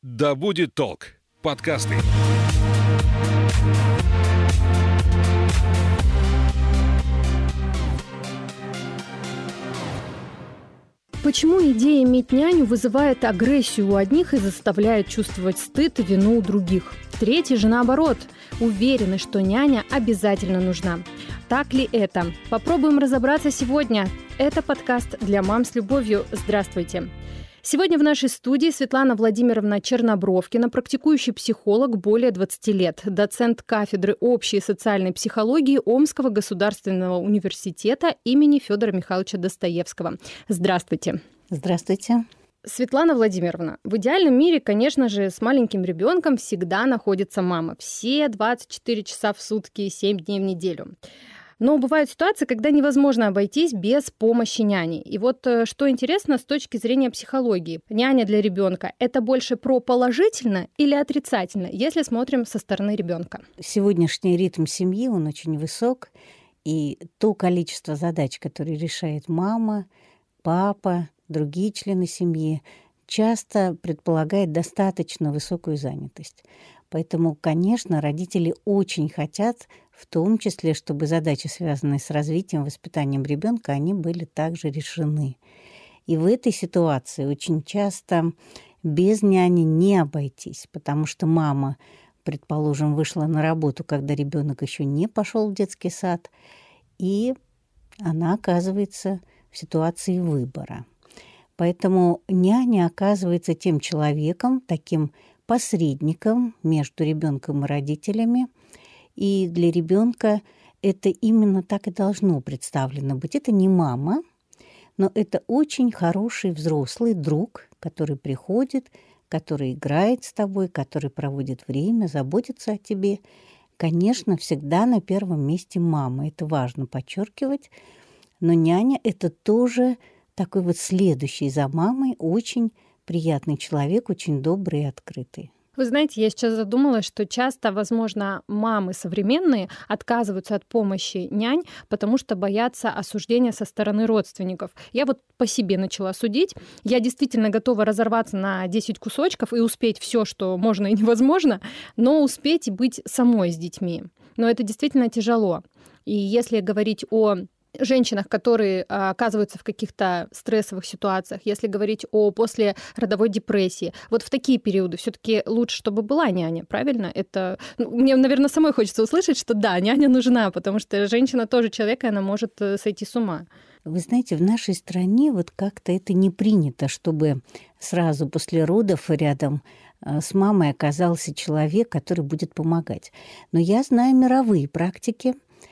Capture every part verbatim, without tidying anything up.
Да будет толк. Подкасты. Почему идея иметь няню вызывает агрессию у одних и заставляет чувствовать стыд и вину у других? Третьи же, наоборот, уверены, что няня обязательно нужна. Так ли это? Попробуем разобраться сегодня. Это подкаст для мам с любовью. Здравствуйте. Сегодня в нашей студии Светлана Владимировна Чернобровкина, практикующий психолог более двадцати лет, доцент кафедры общей и социальной психологии Омского государственного университета имени Федора Михайловича Достоевского. Здравствуйте. Здравствуйте. Светлана Владимировна, в идеальном мире, конечно же, с маленьким ребенком всегда находится мама. Все двадцать четыре часа в сутки, семь дней в неделю. Но бывают ситуации, когда невозможно обойтись без помощи няни. И вот что интересно с точки зрения психологии. Няня для ребенка – это больше про положительно или отрицательно, если смотрим со стороны ребенка? Сегодняшний ритм семьи, он очень высок. И то количество задач, которые решает мама, папа, другие члены семьи, часто предполагает достаточно высокую занятость. Поэтому, конечно, родители очень хотят, в том числе, чтобы задачи, связанные с развитием, воспитанием ребенка, они были также решены. И в этой ситуации очень часто без няни не обойтись, потому что мама, предположим, вышла на работу, когда ребенок еще не пошел в детский сад, и она оказывается в ситуации выбора. Поэтому няня оказывается тем человеком, таким посредником между ребенком и родителями. И для ребенка это именно так и должно представлено быть. Это не мама, но это очень хороший взрослый друг, который приходит, который играет с тобой, который проводит время, заботится о тебе. Конечно, всегда на первом месте мама. Это важно подчеркивать. Но няня – это тоже такой вот следующий за мамой очень приятный человек, очень добрый и открытый. Вы знаете, я сейчас задумалась, что часто, возможно, мамы современные отказываются от помощи нянь, потому что боятся осуждения со стороны родственников. Я вот по себе начала судить. Я действительно готова разорваться на десять кусочков и успеть все, что можно и невозможно, но успеть и быть самой с детьми. Но это действительно тяжело. И если говорить о женщинах, которые оказываются в каких-то стрессовых ситуациях, если говорить о послеродовой депрессии, вот в такие периоды все-таки лучше, чтобы была няня, правильно? Это ну, мне, наверное, самой хочется услышать, что да, няня нужна, потому что женщина тоже человек, и она может сойти с ума. Вы знаете, в нашей стране вот как-то это не принято, чтобы сразу после родов рядом с мамой оказался человек, который будет помогать. Но я знаю мировые практики,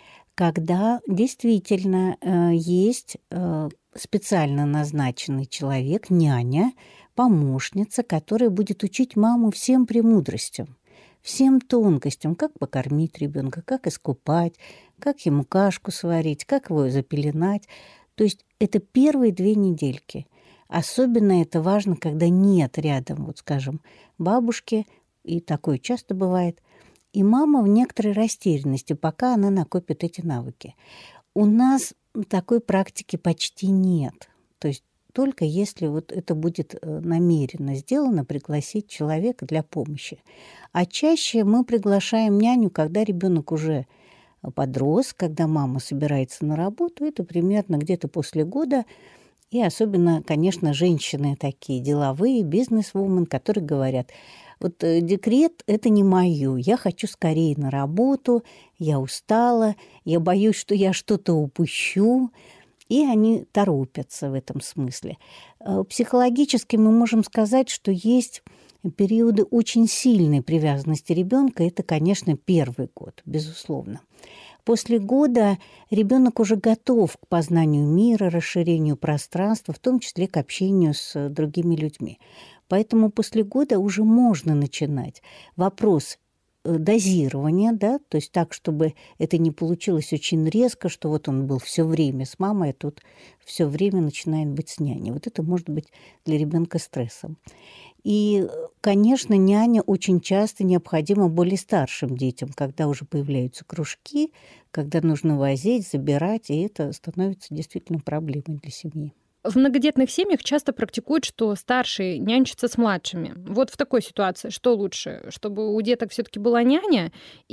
когда действительно э, есть э, специально назначенный человек, няня, помощница, которая будет учить маму всем премудростям, всем тонкостям, как покормить ребенка, как искупать, как ему кашку сварить, как его запеленать. То есть это первые две недельки. Особенно это важно, когда нет рядом, вот скажем, бабушки, и такое часто бывает, и мама в некоторой растерянности, пока она накопит эти навыки. У нас такой практики почти нет. То есть только если вот это будет намеренно сделано, пригласить человека для помощи. А чаще мы приглашаем няню, когда ребенок уже подрос, когда мама собирается на работу. Это примерно где-то после года. И особенно, конечно, женщины такие деловые, бизнес-вумен, которые говорят: вот декрет – это не моё, я хочу скорее на работу, я устала, я боюсь, что я что-то упущу. И они торопятся в этом смысле. Психологически мы можем сказать, что есть периоды очень сильной привязанности ребенка. Это, конечно, первый год, безусловно. После года ребенок уже готов к познанию мира, расширению пространства, в том числе к общению с другими людьми. Поэтому после года уже можно начинать. Вопрос дозирования, да, то есть так, чтобы это не получилось очень резко, что вот он был все время с мамой, а тут все время начинает быть с няней. Вот это может быть для ребенка стрессом. И, конечно, няня очень часто необходима более старшим детям, когда уже появляются кружки, когда нужно возить, забирать, и это становится действительно проблемой для семьи. В многодетных семьях часто практикуют, что старшие нянчатся с младшими. Вот в такой ситуации что лучше? Чтобы у деток все-таки была няня?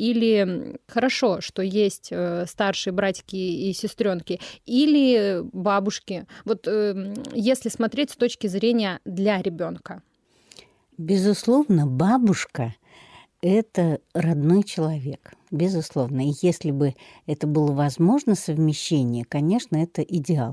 Или хорошо, что есть старшие братики и сестренки? Или бабушки? Вот если смотреть с точки зрения для ребенка. Безусловно, бабушка – это родной человек. Безусловно. И если бы это было возможно, совмещение, конечно, это идеал.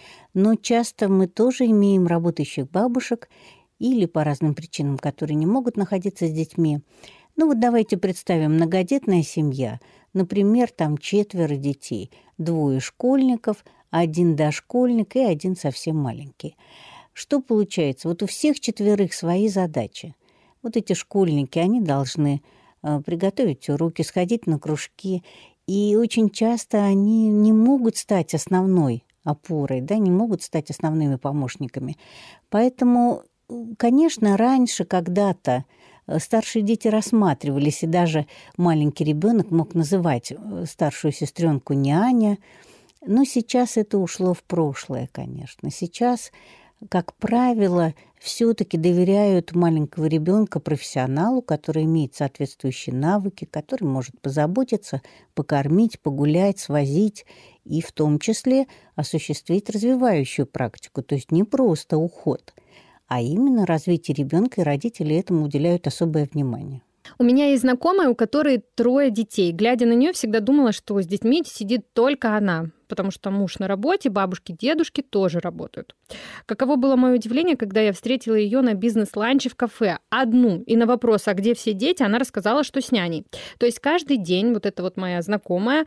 Но часто мы тоже имеем работающих бабушек или по разным причинам, которые не могут находиться с детьми. Ну вот давайте представим многодетная семья. Например, там четверо детей. Двое школьников, один дошкольник и один совсем маленький. Что получается? Вот у всех четверых свои задачи. Вот эти школьники, они должны э, приготовить уроки, сходить на кружки. И очень часто они не могут стать основной опорой, да, не могут стать основными помощниками. Поэтому, конечно, раньше когда-то старшие дети рассматривались, и даже маленький ребенок мог называть старшую сестренку няня. Но сейчас это ушло в прошлое, конечно. Сейчас, как правило, все-таки доверяют маленького ребенка профессионалу, который имеет соответствующие навыки, который может позаботиться, покормить, погулять, свозить и в том числе осуществить развивающую практику. То есть не просто уход, а именно развитие ребенка, и родители этому уделяют особое внимание. У меня есть знакомая, у которой трое детей. Глядя на нее, всегда думала, что с детьми сидит только она, потому что муж на работе, бабушки, дедушки тоже работают. Каково было мое удивление, когда я встретила ее на бизнес-ланче в кафе. Одну. И на вопрос, а где все дети, она рассказала, что с няней. То есть каждый день вот эта вот моя знакомая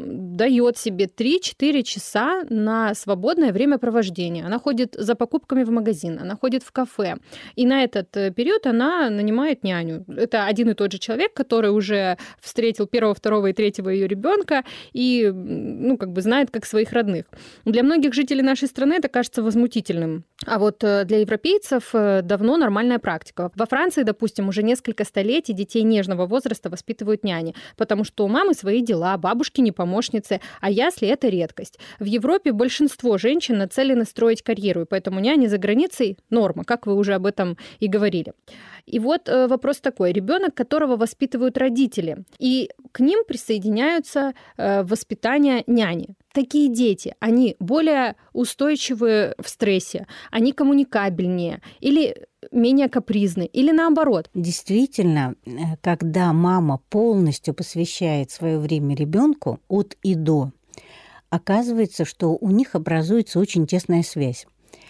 дает себе три-четыре часа на свободное времяпровождение. Она ходит за покупками в магазин, она ходит в кафе. И на этот период она нанимает няню. Это один и тот же человек, который уже встретил первого, второго и третьего ее ребенка и, ну, как бы знает, как своих родных. Для многих жителей нашей страны это кажется возмутительным. А вот для европейцев давно нормальная практика. Во Франции, допустим, уже несколько столетий детей нежного возраста воспитывают няни, потому что у мамы свои дела, бабушки не помощницы, а ясли – это редкость. В Европе большинство женщин нацелены строить карьеру, и поэтому няни за границей – норма, как вы уже об этом и говорили. И вот вопрос такой. Ребенок, которого воспитывают родители, и к ним присоединяются воспитание няни. Такие дети, они более устойчивы в стрессе, они коммуникабельнее или менее капризны, или наоборот. Действительно, когда мама полностью посвящает свое время ребенку от и до, оказывается, что у них образуется очень тесная связь.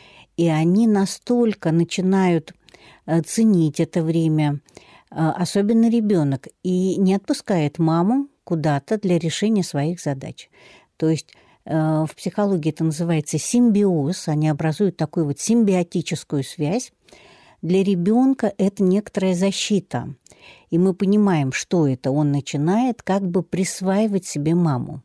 И они настолько начинают ценить это время, особенно ребенок, и не отпускает маму куда-то для решения своих задач. То есть в психологии это называется симбиоз, они образуют такую вот симбиотическую связь. Для ребенка это некоторая защита. И мы понимаем, что это. Он начинает как бы присваивать себе маму.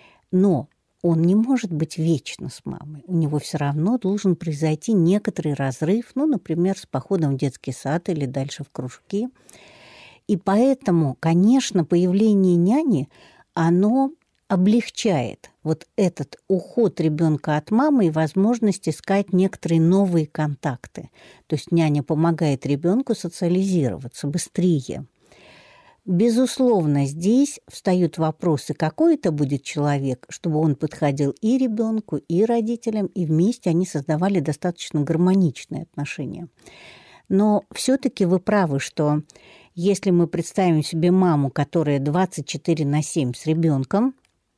Но он не может быть вечно с мамой. У него все равно должен произойти некоторый разрыв, ну, например, с походом в детский сад или дальше в кружки. И поэтому, конечно, появление няни, оно облегчает вот этот уход ребенка от мамы и возможность искать некоторые новые контакты. То есть няня помогает ребенку социализироваться быстрее. Безусловно, здесь встают вопросы, какой это будет человек, чтобы он подходил и ребенку, и родителям, и вместе они создавали достаточно гармоничные отношения. Но все-таки вы правы, что если мы представим себе маму, которая двадцать четыре на семь с ребенком,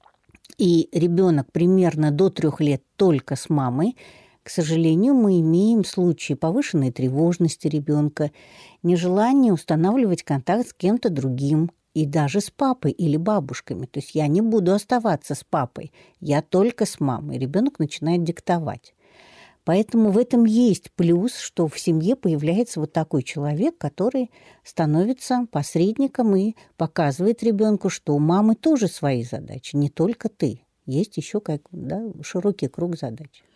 и ребенок примерно до трех лет только с мамой, к сожалению, мы имеем случаи повышенной тревожности ребенка, нежелания устанавливать контакт с кем-то другим, и даже с папой или бабушками. То есть я не буду оставаться с папой, я только с мамой. Ребенок начинает диктовать. Поэтому в этом есть плюс, что в семье появляется вот такой человек, который становится посредником и показывает ребенку, что у мамы тоже свои задачи, не только ты. Есть еще как, да, широкий круг задач.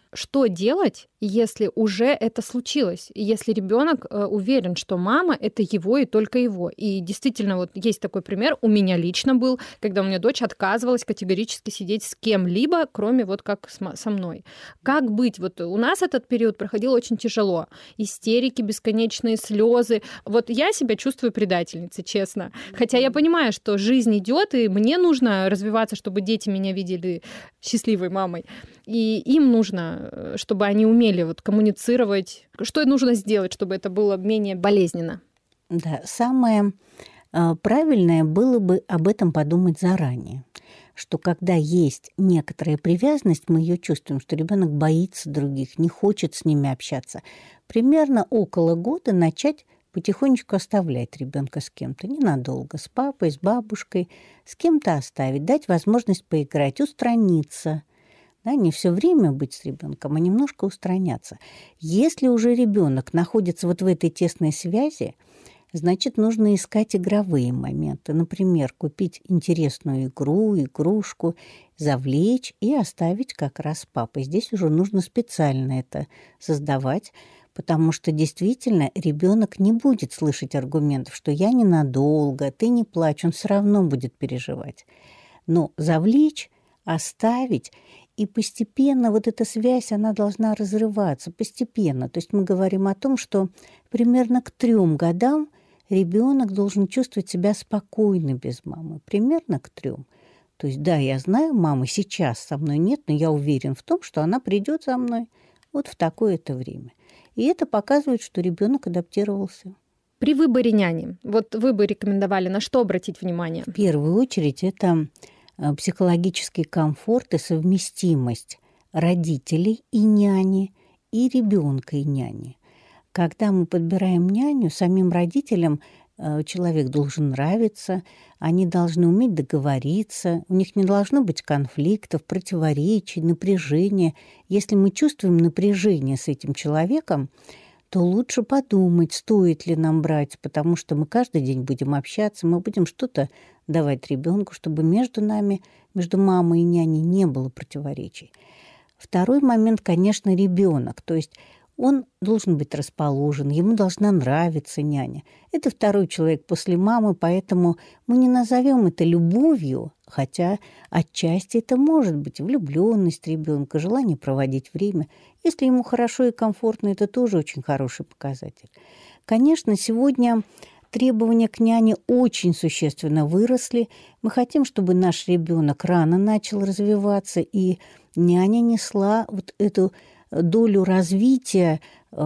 Что делать, если уже это случилось? Если ребенок уверен, что мама — это его и только его? И действительно, вот есть такой пример, у меня лично был, когда у меня дочь отказывалась категорически сидеть с кем-либо, кроме вот как со мной. Как быть? Вот у нас этот период проходил очень тяжело. Истерики, бесконечные слезы. Вот я себя чувствую предательницей, честно. Хотя я понимаю, что жизнь идет, и мне нужно развиваться, чтобы дети меня видели счастливой мамой. И им нужно, чтобы они умели вот коммуницировать. Что нужно сделать, чтобы это было менее болезненно? Да, самое правильное было бы об этом подумать заранее. Что когда есть некоторая привязанность, мы ее чувствуем, что ребенок боится других, не хочет с ними общаться. Примерно около года начать потихонечку оставлять ребенка с кем-то, ненадолго, с папой, с бабушкой, с кем-то оставить, дать возможность поиграть, устраниться. Да, не все время быть с ребенком, а немножко устраняться. Если уже ребенок находится вот в этой тесной связи, значит, нужно искать игровые моменты. Например, купить интересную игру, игрушку, завлечь и оставить как раз с папой. Здесь уже нужно специально это создавать, потому что действительно ребенок не будет слышать аргументов, что я ненадолго, ты не плачь, он все равно будет переживать. Но завлечь, оставить, и постепенно вот эта связь, она должна разрываться, постепенно. То есть мы говорим о том, что примерно к трем годам ребенок должен чувствовать себя спокойно без мамы. Примерно к трем. То есть, да, я знаю, мамы сейчас со мной нет, но я уверен в том, что она придет за мной вот в такое-то время. И это показывает, что ребенок адаптировался. При выборе няни, вот вы бы рекомендовали, на что обратить внимание? В первую очередь это психологический комфорт и совместимость родителей и няни, и ребенка и няни. Когда мы подбираем няню, самим родителям человек должен нравиться, они должны уметь договориться, у них не должно быть конфликтов, противоречий, напряжения. Если мы чувствуем напряжение с этим человеком, то лучше подумать, стоит ли нам брать, потому что мы каждый день будем общаться, мы будем что-то давать ребенку, чтобы между нами, между мамой и няней не было противоречий. Второй момент, конечно, ребенок. То есть он должен быть расположен, ему должна нравиться няня. Это второй человек после мамы, поэтому мы не назовем это любовью, хотя отчасти это может быть влюбленность ребенка, желание проводить время. Если ему хорошо и комфортно, это тоже очень хороший показатель. Конечно, сегодня требования к няне очень существенно выросли. Мы хотим, чтобы наш ребенок рано начал развиваться, и няня несла вот эту долю развития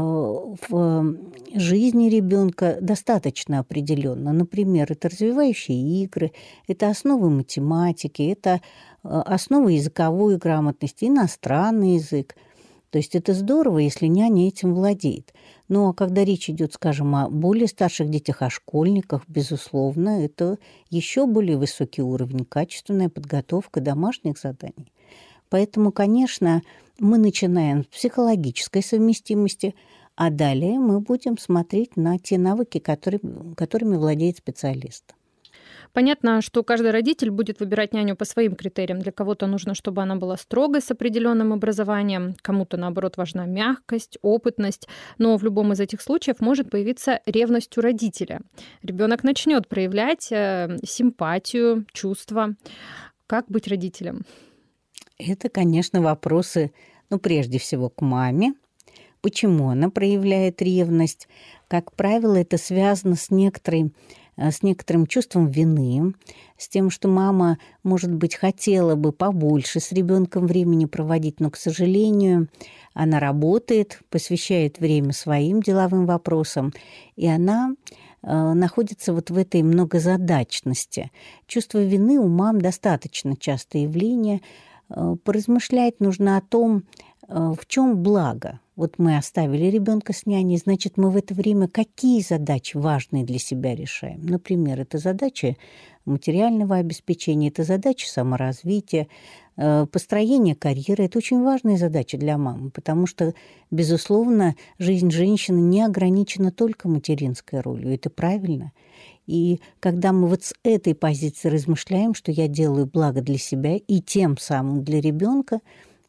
в жизни ребенка достаточно определенно. Например, это развивающие игры, это основы математики, это основы языковой грамотности, иностранный язык. То есть это здорово, если няня этим владеет. Но когда речь идет, скажем, о более старших детях, о школьниках, безусловно, это еще более высокий уровень, качественная подготовка домашних заданий. Поэтому, конечно, мы начинаем с психологической совместимости, а далее мы будем смотреть на те навыки, которые, которыми владеет специалист. Понятно, что каждый родитель будет выбирать няню по своим критериям. Для кого-то нужно, чтобы она была строгой, с определенным образованием, кому-то, наоборот, важна мягкость, опытность. Но в любом из этих случаев может появиться ревность у родителя. Ребенок начнет проявлять симпатию, чувства. Как быть родителем? Это, конечно, вопросы, ну, прежде всего, к маме. Почему она проявляет ревность? Как правило, это связано с некоторой с некоторым чувством вины, с тем, что мама, может быть, хотела бы побольше с ребенком времени проводить, но, к сожалению, она работает, посвящает время своим деловым вопросам, и она э, находится вот в этой многозадачности. Чувство вины у мам достаточно частое явление. Э, поразмышлять нужно о том, э, в чем благо. Вот мы оставили ребенка с няней, значит, мы в это время какие задачи важные для себя решаем? Например, это задачи материального обеспечения, это задачи саморазвития, построения карьеры. Это очень важные задачи для мамы, потому что, безусловно, жизнь женщины не ограничена только материнской ролью. Это правильно. И когда мы вот с этой позиции размышляем, что я делаю благо для себя и тем самым для ребенка,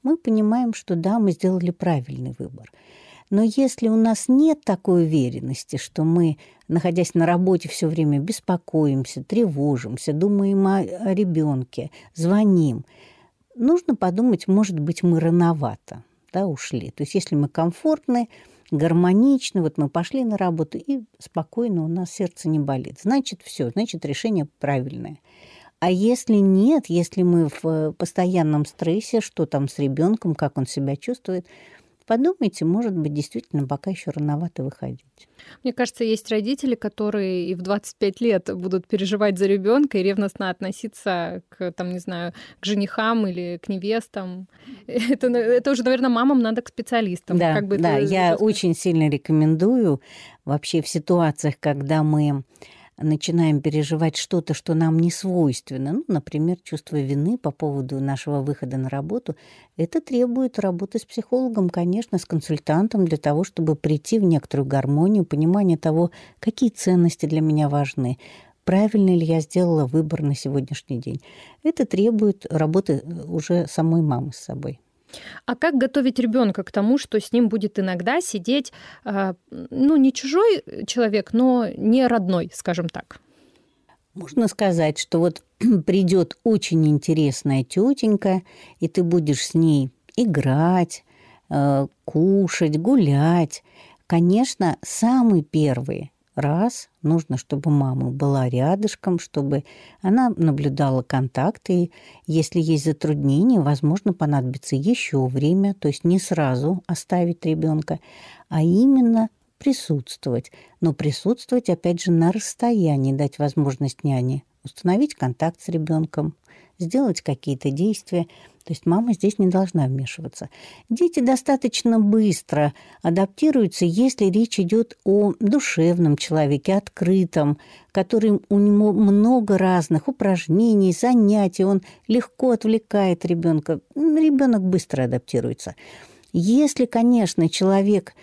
мы понимаем, что да, мы сделали правильный выбор. Но если у нас нет такой уверенности, что мы, находясь на работе, все время беспокоимся, тревожимся, думаем о, о ребенке, звоним, нужно подумать, может быть, мы рановато, да, ушли. То есть если мы комфортны, гармоничны, вот мы пошли на работу, и спокойно, у нас сердце не болит, значит, все, значит, решение правильное. А если нет, если мы в постоянном стрессе, что там с ребенком, как он себя чувствует, подумайте, может быть, действительно пока еще рановато выходить. Мне кажется, есть родители, которые и в двадцать пять лет будут переживать за ребенка и ревностно относиться к, там, не знаю, к женихам или к невестам. Это, это уже, наверное, мамам надо к специалистам. Да, как бы да, это, я просто... очень сильно рекомендую вообще в ситуациях, когда мы начинаем переживать что-то, что нам не свойственно, ну, например, чувство вины по поводу нашего выхода на работу, это требует работы с психологом, конечно, с консультантом для того, чтобы прийти в некоторую гармонию, понимание того, какие ценности для меня важны, правильно ли я сделала выбор на сегодняшний день. Это требует работы уже самой мамы с собой. А как готовить ребенка к тому, что с ним будет иногда сидеть, ну, не чужой человек, но не родной, скажем так? Можно сказать, что вот придет очень интересная тетенька, и ты будешь с ней играть, кушать, гулять. Конечно, самый первый раз нужно, чтобы мама была рядышком, чтобы она наблюдала контакты. Если есть затруднения, возможно, понадобится еще время, то есть не сразу оставить ребенка, а именно присутствовать. Но присутствовать, опять же, на расстоянии, дать возможность няне установить контакт с ребенком, сделать какие-то действия. То есть мама здесь не должна вмешиваться. Дети достаточно быстро адаптируются, если речь идет о душевном человеке, открытом, который у него много разных упражнений, занятий, он легко отвлекает ребенка. Ребенок быстро адаптируется. Если, конечно, человек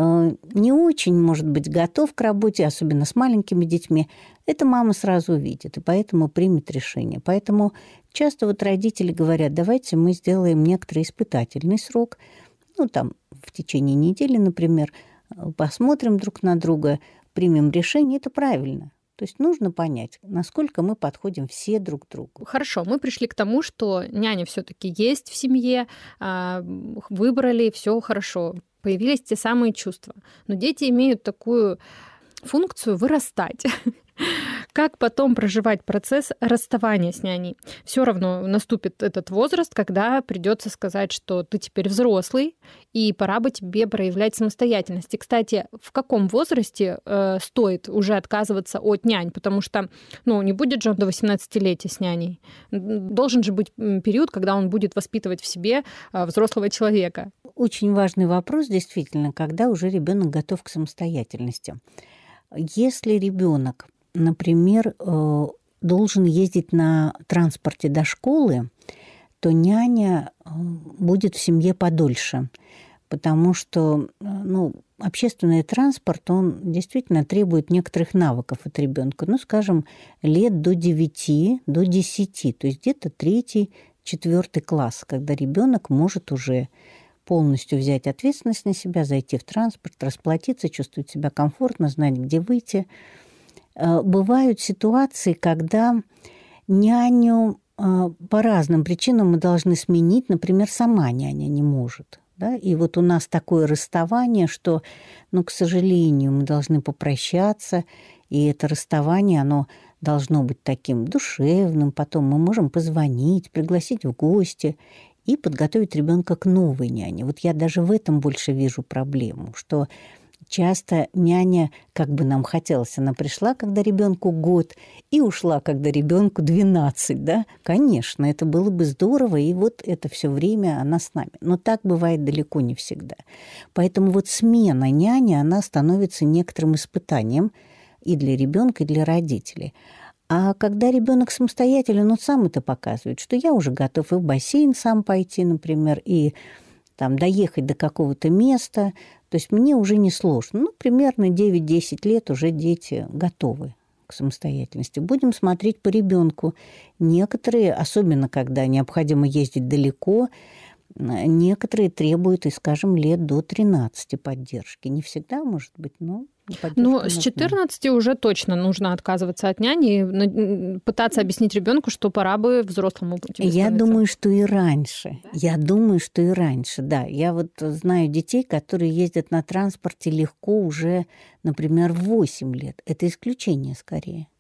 не очень, может быть, готов к работе, особенно с маленькими детьми, это мама сразу увидит, и поэтому примет решение. Поэтому часто вот родители говорят, давайте мы сделаем некоторый испытательный срок, ну, там, в течение недели, например, посмотрим друг на друга, примем решение, это правильно. То есть нужно понять, насколько мы подходим все друг к другу. Хорошо, мы пришли к тому, что няня все-таки есть в семье, выбрали, все хорошо, появились те самые чувства. Но дети имеют такую функцию вырастать. Как потом проживать процесс расставания с няней? Все равно наступит этот возраст, когда придется сказать, что ты теперь взрослый, и пора бы тебе проявлять самостоятельность. И, кстати, в каком возрасте э, стоит уже отказываться от нянь? Потому что, ну, не будет же он до восемнадцатилетия с няней. Должен же быть период, когда он будет воспитывать в себе э, взрослого человека. Очень важный вопрос, действительно, когда уже ребенок готов к самостоятельности. Если ребенок, например, должен ездить на транспорте до школы, то няня будет в семье подольше, потому что, ну, общественный транспорт, он действительно требует некоторых навыков от ребенка, ну, скажем, лет до девяти, до десяти, то есть где-то третий, четвертый класс, когда ребенок может уже полностью взять ответственность на себя, зайти в транспорт, расплатиться, чувствовать себя комфортно, знать, где выйти. Бывают ситуации, когда няню по разным причинам мы должны сменить, например, сама няня не может. Да? И вот у нас такое расставание, что, ну, к сожалению, мы должны попрощаться, и это расставание, оно должно быть таким душевным. Потом мы можем позвонить, пригласить в гости и подготовить ребенка к новой няне. Вот я даже в этом больше вижу проблему, что часто няня, как бы нам хотелось, она пришла, когда ребенку год, и ушла, когда ребенку двенадцать, да? Конечно, это было бы здорово, и вот это все время она с нами. Но так бывает далеко не всегда. Поэтому вот смена няни, она становится некоторым испытанием и для ребенка, и для родителей. А когда ребенок самостоятелен, он сам это показывает, что я уже готов и в бассейн сам пойти, например, и там, доехать до какого-то места. То есть мне уже не сложно. Ну, примерно девять-десять лет уже дети готовы к самостоятельности. Будем смотреть по ребенку. Некоторые, особенно когда необходимо ездить далеко, Некоторые требуют, и, скажем, лет до тринадцати поддержки. Не всегда, может быть, но Ну, с четырнадцати уже точно нужно отказываться от няни и пытаться объяснить ребенку, что пора бы взрослому тебе Я становиться. думаю, что и раньше. Я думаю, что и раньше, да. Я вот знаю детей, которые ездят на транспорте легко уже, например, в восемь лет. Это исключение скорее.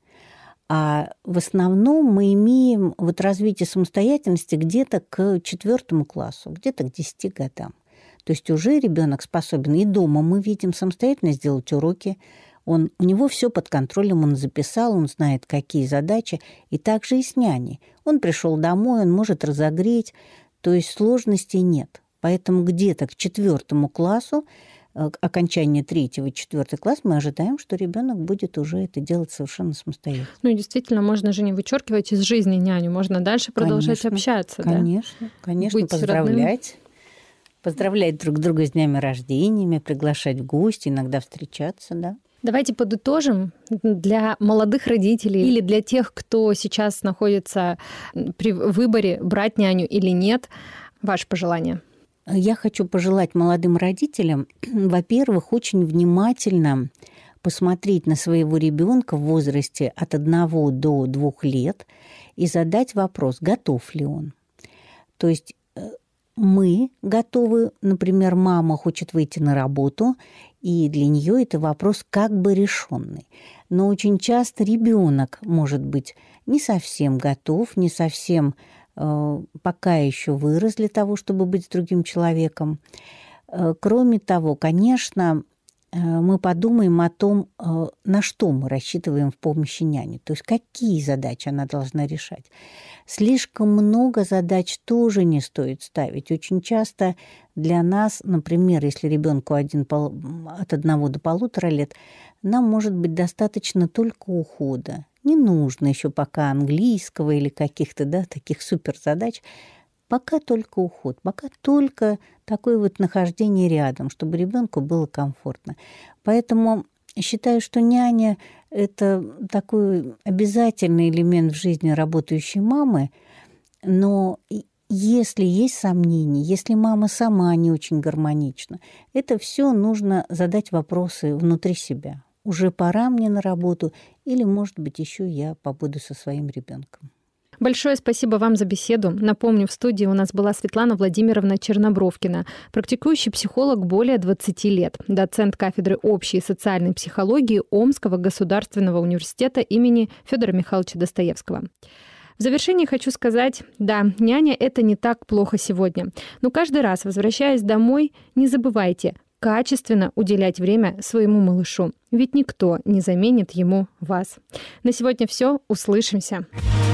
А в основном мы имеем вот развитие самостоятельности где-то к четвертому классу, где-то к десяти годам. То есть уже ребенок способен, и дома мы видим, самостоятельно сделать уроки. Он, у него все под контролем, он записал, он знает, какие задачи. И также и с няней. Он пришел домой, он может разогреть. То есть сложностей нет. Поэтому где-то к четвертому классу, к окончанию третьего и четвертый класс, мы ожидаем, что ребенок будет уже это делать совершенно самостоятельно. Ну и действительно, можно же не вычеркивать из жизни няню, можно дальше продолжать Конечно, общаться. Конечно, да? конечно, Быть поздравлять. Поздравлять друг друга с днями рождениями, приглашать в гости, иногда встречаться, да. Давайте подытожим для молодых родителей или для тех, кто сейчас находится при выборе, брать няню или нет, ваше пожелание. Я хочу пожелать молодым родителям, во-первых, очень внимательно посмотреть на своего ребенка в возрасте от одного до двух лет и задать вопрос, готов ли он. То есть мы готовы, например, мама хочет выйти на работу, и для нее это вопрос как бы решенный. Но очень часто ребенок может быть не совсем готов, не совсем э, пока еще вырос для того, чтобы быть с другим человеком. Э, кроме того, конечно, э, мы подумаем о том, э, на что мы рассчитываем в помощи няни, то есть какие задачи она должна решать. Слишком много задач тоже не стоит ставить. Очень часто для нас, например, если ребенку один, от одного до полутора лет, нам может быть достаточно только ухода. Не нужно еще пока английского или каких-то, да, таких суперзадач. Пока только уход, пока только такое вот нахождение рядом, чтобы ребенку было комфортно. Поэтому считаю, что няня – это такой обязательный элемент в жизни работающей мамы, но если есть сомнения, если мама сама не очень гармонична, это все нужно задать вопросы внутри себя. Уже пора мне на работу, или, может быть, еще я побуду со своим ребенком. Большое спасибо вам за беседу. Напомню, в студии у нас была Светлана Владимировна Чернобровкина, практикующий психолог более двадцати лет, доцент кафедры общей и социальной психологии Омского государственного университета имени Федора Михайловича Достоевского. В завершении хочу сказать, да, няня – это не так плохо сегодня. Но каждый раз, возвращаясь домой, не забывайте качественно уделять время своему малышу. Ведь никто не заменит ему вас. На сегодня все. Услышимся.